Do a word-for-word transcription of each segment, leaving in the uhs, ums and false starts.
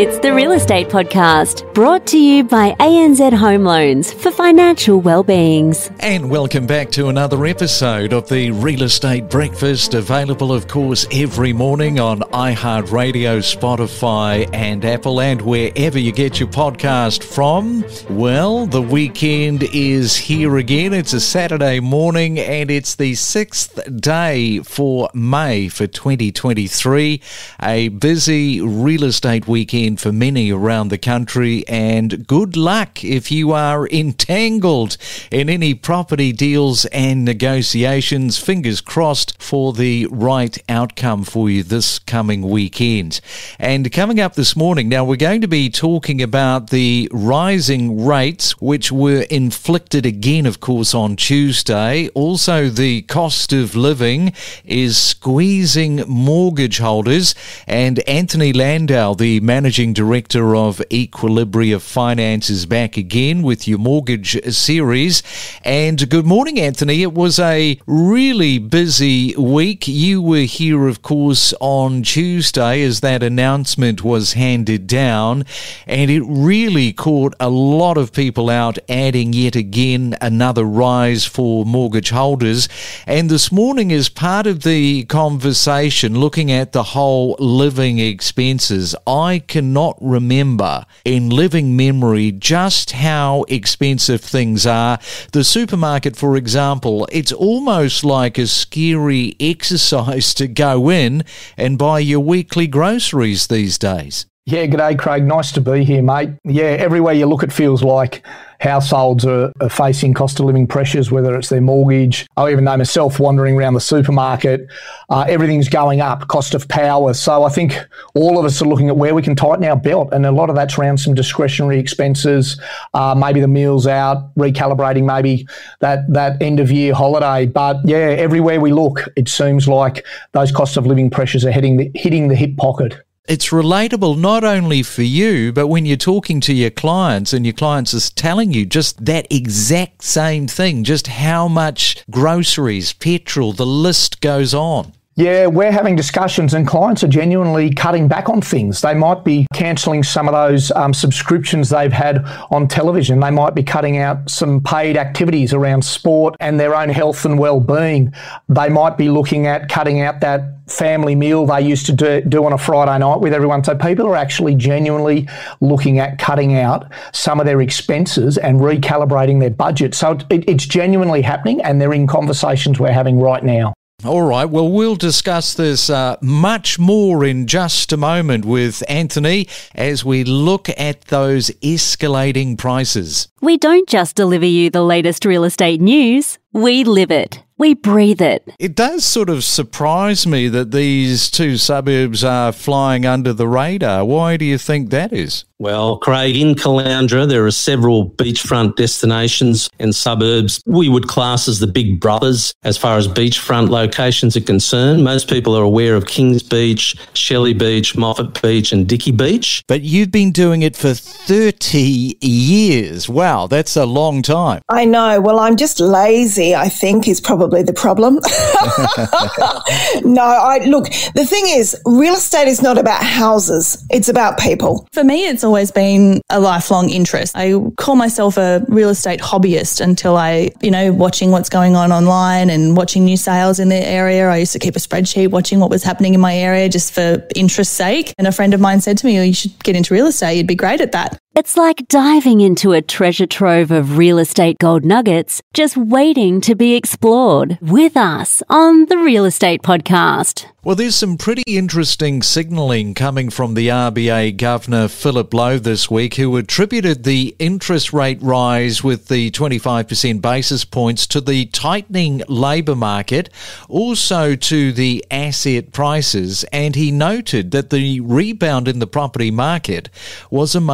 It's the Real Estate Podcast, brought to you by A N Z Home Loans for financial well-beings. And welcome back to another episode of the Real Estate Breakfast, available, of course, every morning on iHeartRadio, Spotify and Apple, and wherever you get your podcast from. Well, the weekend is here again. It's a Saturday morning and it's the sixth day for May for twenty twenty-three. A busy real estate weekend for many around the country, and good luck if you are entangled in any property deals and negotiations. Fingers crossed for the right outcome for you this coming weekend. And coming up this morning, now we're going to be talking about the rising rates which were inflicted again, of course, on Tuesday. Also, the cost of living is squeezing mortgage holders, and Anthony Landau, the Managing Director of Equilibria Finance, is back again with your mortgage series. And good morning, Anthony. It was a really busy week. You were here, of course, on Tuesday as that announcement was handed down, and it really caught a lot of people out, adding yet again another rise for mortgage holders. And this morning, is part of the conversation looking at the whole living expenses, I can not remember in living memory just how expensive things are. The supermarket, for example, it's almost like a scary exercise to go in and buy your weekly groceries these days. Yeah, g'day, Craig. Nice to be here, mate. Yeah, everywhere you look, it feels like households are, are facing cost of living pressures, whether it's their mortgage. I even know myself wandering around the supermarket. Uh, everything's going up, cost of power. So I think all of us are looking at where we can tighten our belt, and a lot of that's around some discretionary expenses, uh, maybe the meals out, recalibrating maybe that, that end of year holiday. But yeah, everywhere we look, it seems like those cost of living pressures are hitting the, hitting the hip pocket. It's relatable not only for you, but when you're talking to your clients and your clients is telling you just that exact same thing, just how much groceries, petrol, the list goes on. Yeah, we're having discussions and clients are genuinely cutting back on things. They might be cancelling some of those um, subscriptions they've had on television. They might be cutting out some paid activities around sport and their own health and well-being. They might be looking at cutting out that family meal they used to do, do on a Friday night with everyone. So people are actually genuinely looking at cutting out some of their expenses and recalibrating their budget. So it, it's genuinely happening, and they're in conversations we're having right now. All right, well, we'll discuss this uh, much more in just a moment with Anthony as we look at those escalating prices. We don't just deliver you the latest real estate news, we live it. We breathe it. It does sort of surprise me that these two suburbs are flying under the radar. Why do you think that is? Well, Craig, in Caloundra, there are several beachfront destinations and suburbs we would class as the big brothers as far as beachfront locations are concerned. Most people are aware of Kings Beach, Shelley Beach, Moffat Beach and Dickey Beach. But you've been doing it for thirty years. Wow, that's a long time. I know. Well, I'm just lazy, I think, is probably the problem. No, I look, the thing is, real estate is not about houses. It's about people. For me, it's always been a lifelong interest. I call myself a real estate hobbyist until I, you know, watching what's going on online and watching new sales in the area. I used to keep a spreadsheet watching what was happening in my area just for interest's sake. And a friend of mine said to me, oh, you should get into real estate. You'd be great at that. It's like diving into a treasure trove of real estate gold nuggets, just waiting to be explored with us on the Real Estate Podcast. Well, there's some pretty interesting signalling coming from the R B A Governor Philip Lowe this week, who attributed the interest rate rise with the twenty-five percent basis points to the tightening labour market, also to the asset prices, and he noted that the rebound in the property market was among the reasons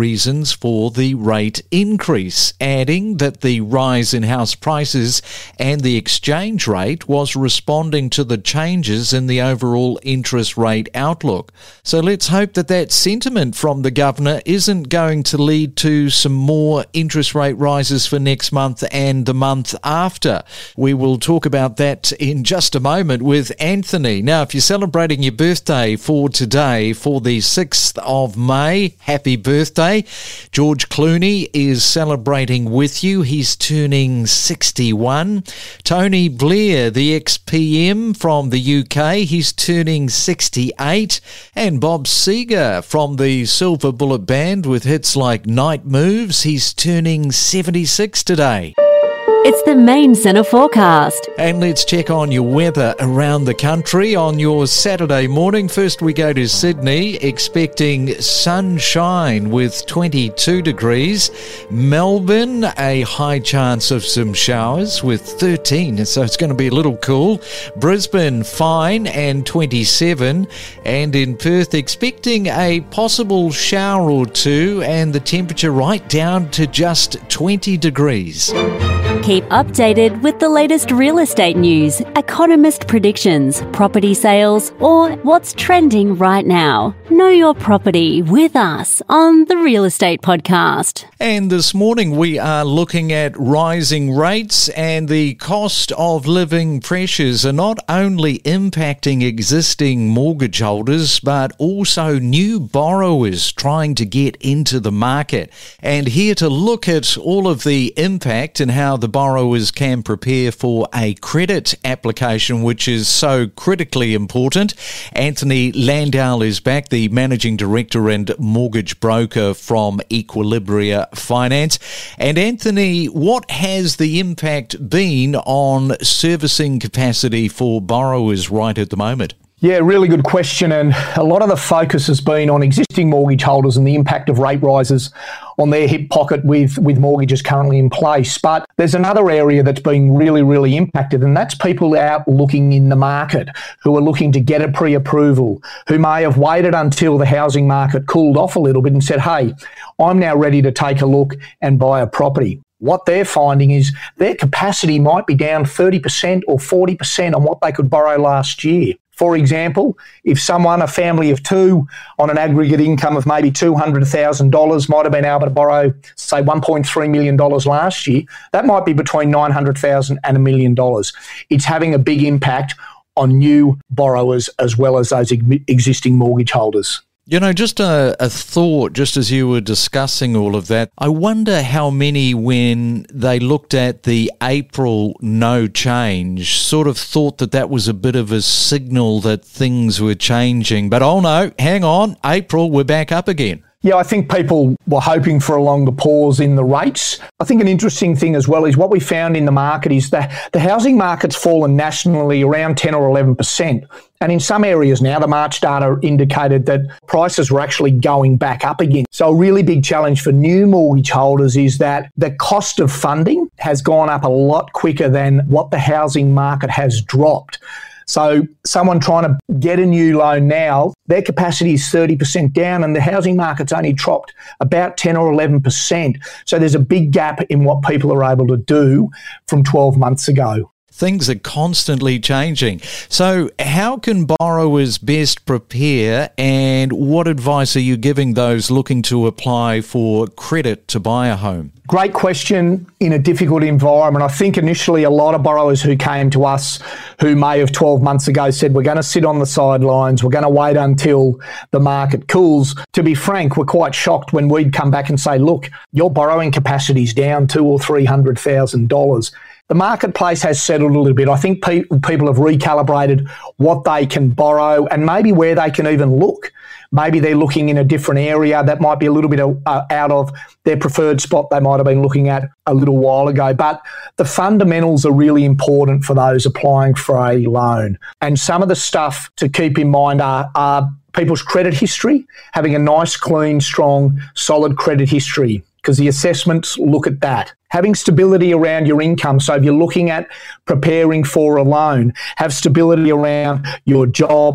reasons for the rate increase, adding that the rise in house prices and the exchange rate was responding to the changes in the overall interest rate outlook. So let's hope that that sentiment from the governor isn't going to lead to some more interest rate rises for next month and the month after. We will talk about that in just a moment with Anthony. Now, if you're celebrating your birthday for today, for the sixth of May, happy birthday. George Clooney is celebrating with you. He's turning sixty-one. Tony Blair, the ex-P M from the U K, he's turning sixty-eight. And Bob Seger from the Silver Bullet Band with hits like Night Moves, he's turning seventy-six today. It's the Main Centre forecast. And let's check on your weather around the country on your Saturday morning. First we go to Sydney, expecting sunshine with twenty-two degrees. Melbourne, a high chance of some showers with thirteen, so it's going to be a little cool. Brisbane, fine and twenty-seven. And in Perth, expecting a possible shower or two and the temperature right down to just twenty degrees. Keep updated with the latest real estate news, economist predictions, property sales, or what's trending right now. Know your property with us on the Real Estate Podcast. And this morning we are looking at rising rates, and the cost of living pressures are not only impacting existing mortgage holders, but also new borrowers trying to get into the market. And here to look at all of the impact and how the borrowers can prepare for a credit application, which is so critically important. Anthony Landau is back, the Managing Director and Mortgage Broker from Equilibria Finance. And Anthony, what has the impact been on servicing capacity for borrowers right at the moment? Yeah, really good question. And a lot of the focus has been on existing mortgage holders and the impact of rate rises on their hip pocket with, with mortgages currently in place. But there's another area that's been really, really impacted, and that's people out looking in the market who are looking to get a pre-approval, who may have waited until the housing market cooled off a little bit and said, hey, I'm now ready to take a look and buy a property. What they're finding is their capacity might be down thirty percent or forty percent on what they could borrow last year. For example, if someone, a family of two, on an aggregate income of maybe two hundred thousand dollars might have been able to borrow, say, one point three million dollars last year, that might be between nine hundred thousand dollars and a million dollars. It's having a big impact on new borrowers as well as those existing mortgage holders. You know, just a, a thought, just as you were discussing all of that, I wonder how many, when they looked at the April no change, sort of thought that that was a bit of a signal that things were changing. But oh no, hang on, April, we're back up again. Yeah, I think people were hoping for a longer pause in the rates. I think an interesting thing as well is what we found in the market is that the housing market's fallen nationally around ten or eleven percent. And in some areas now, the March data indicated that prices were actually going back up again. So a really big challenge for new mortgage holders is that the cost of funding has gone up a lot quicker than what the housing market has dropped. So someone trying to get a new loan now, their capacity is thirty percent down and the housing market's only dropped about ten or eleven percent. So there's a big gap in what people are able to do from twelve months ago. Things are constantly changing. So how can borrowers best prepare, and what advice are you giving those looking to apply for credit to buy a home? Great question in a difficult environment. I think initially a lot of borrowers who came to us who may have twelve months ago said, we're going to sit on the sidelines, we're going to wait until the market cools. To be frank, we're quite shocked when we'd come back and say, look, your borrowing capacity is down two or three hundred thousand dollars. The marketplace has settled a little bit. I think pe- people have recalibrated what they can borrow and maybe where they can even look. Maybe they're looking in a different area that might be a little bit uh, out of their preferred spot they might have been looking at a little while ago. But the fundamentals are really important for those applying for a loan. And some of the stuff to keep in mind are, are people's credit history, having a nice, clean, strong, solid credit history, because the assessments look at that. Having stability around your income. So if you're looking at preparing for a loan, have stability around your job,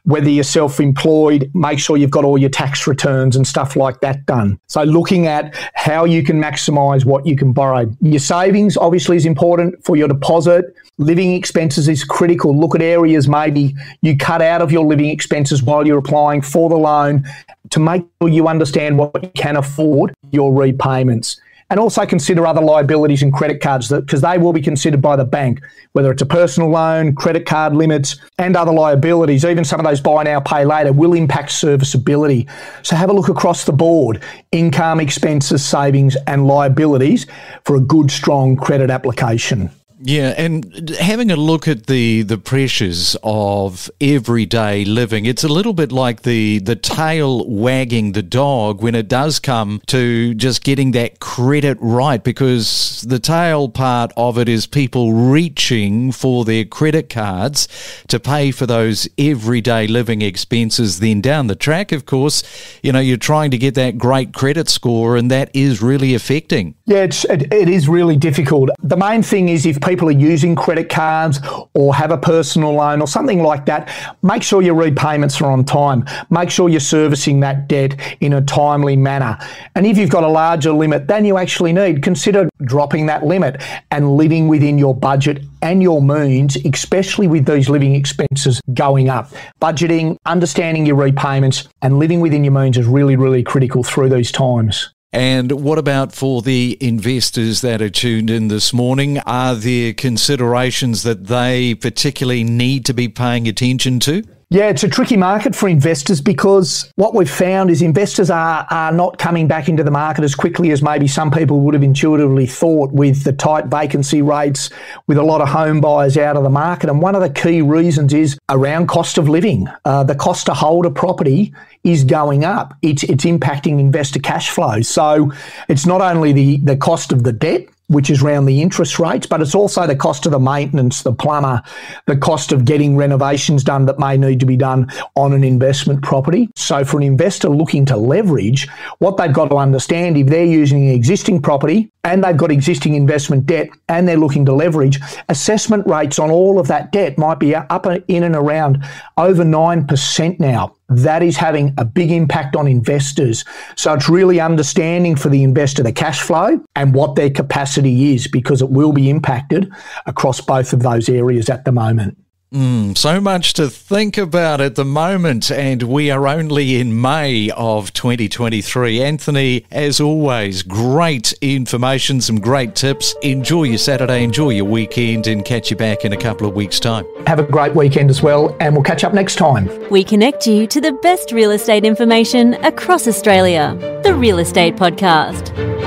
whether you're self-employed, make sure you've got all your tax returns and stuff like that done. So looking at how you can maximise what you can borrow. Your savings obviously is important for your deposit. Living expenses is critical. Look at areas maybe you cut out of your living expenses while you're applying for the loan to make sure you understand what you can afford your repayments. And also consider other liabilities and credit cards because they will be considered by the bank, whether it's a personal loan, credit card limits, and other liabilities. Even some of those buy now, pay later will impact serviceability. So have a look across the board, income, expenses, savings, and liabilities for a good, strong credit application. Yeah, and having a look at the, the pressures of everyday living, it's a little bit like the, the tail wagging the dog when it does come to just getting that credit right, because the tail part of it is people reaching for their credit cards to pay for those everyday living expenses. Then down the track, of course, you know, you're trying to get that great credit score, and that is really affecting. Yeah, it's, it, it is really difficult. The main thing is if people are using credit cards or have a personal loan or something like that, make sure your repayments are on time. Make sure you're servicing that debt in a timely manner. And if you've got a larger limit than you actually need, consider dropping that limit and living within your budget and your means, especially with these living expenses going up. Budgeting, understanding your repayments, and living within your means is really, really critical through these times. And what about for the investors that are tuned in this morning? Are there considerations that they particularly need to be paying attention to? Yeah, it's a tricky market for investors because what we've found is investors are, are not coming back into the market as quickly as maybe some people would have intuitively thought, with the tight vacancy rates, with a lot of home buyers out of the market. And one of the key reasons is around cost of living. Uh, the cost to hold a property is going up. It's, it's impacting investor cash flow. So it's not only the, the cost of the debt, which is around the interest rates, but it's also the cost of the maintenance, the plumber, the cost of getting renovations done that may need to be done on an investment property. So for an investor looking to leverage, what they've got to understand, if they're using an existing property and they've got existing investment debt and they're looking to leverage, assessment rates on all of that debt might be up in and around over nine percent now. That is having a big impact on investors. So it's really understanding for the investor the cash flow and what their capacity is, because it will be impacted across both of those areas at the moment. Mm, so much to think about at the moment, and we are only in May of twenty twenty-three. Anthony, as always, great information, some great tips. Enjoy your Saturday, enjoy your weekend, and catch you back in a couple of weeks' time. Have a great weekend as well, and we'll catch up next time. We connect you to the best real estate information across Australia. The Real Estate Podcast.